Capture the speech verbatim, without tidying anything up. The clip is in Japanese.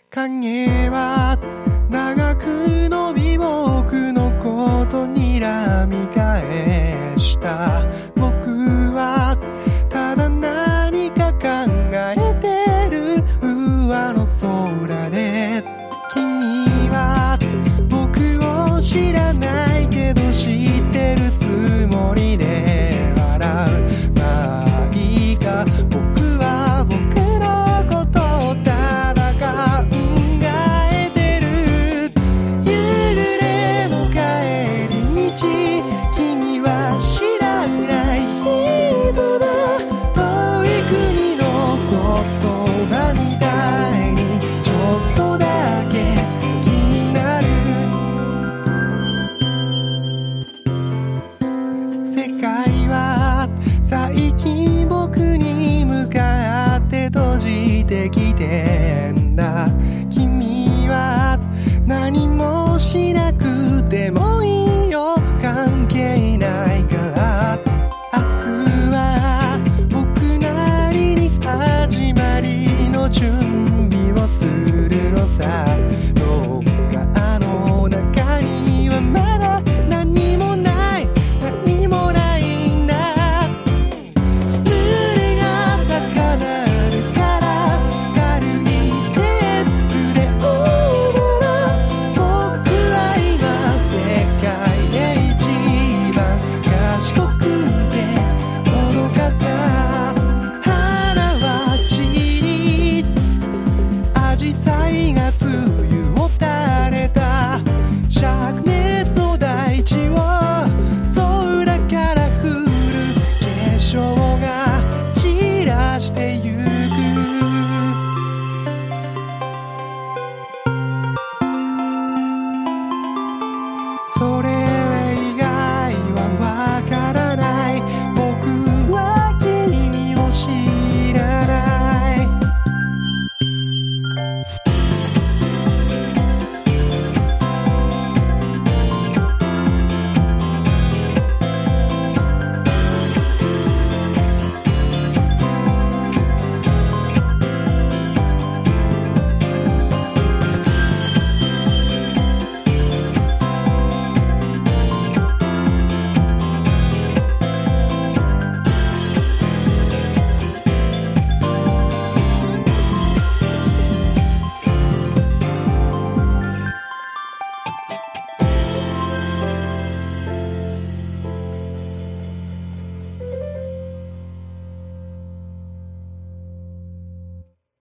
影は長く伸び僕のことにらみ返した。僕はただ何か考えてる上の空で、君は僕を知らないけど知ってるつもりで笑う。まあいいか、僕は僕のことをただ考えてる。夕暮れの帰り道、君は知らない人だ。遠い国の言葉みたいにちょっとだけ気になる。世界は最近僕に向かって閉じてきてんだ。君は何もしなくてもいいよ、関係ないから。明日は僕なりに始まりの準